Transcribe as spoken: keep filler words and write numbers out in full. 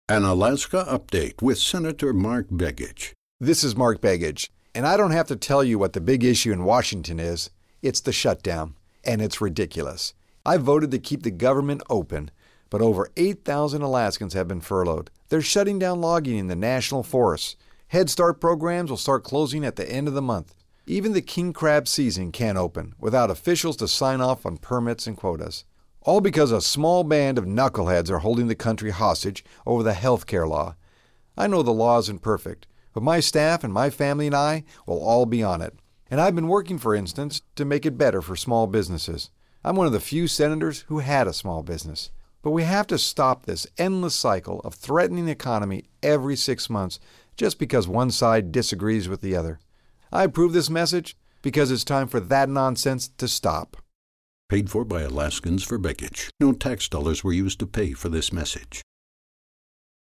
An Alaska Update with Senator Mark Begich. This is Mark Begich, and I don't have to tell you what the big issue in Washington is. It's the shutdown, and it's ridiculous. I voted to keep the government open, but over eight thousand Alaskans have been furloughed. They're shutting down logging in the national forests. Head Start programs will start closing at the end of the month. Even the king crab season can't open without officials to sign off on permits and quotas. All because a small band of knuckleheads are holding the country hostage over the health care law. I know the law isn't perfect, but my staff and my family and I will all be on it. And I've been working, for instance, to make it better for small businesses. I'm one of the few senators who had a small business. But we have to stop this endless cycle of threatening the economy every six months just because one side disagrees with the other. I approve this message because it's time for that nonsense to stop. Paid for by Alaskans for Begich. No tax dollars were used to pay for this message.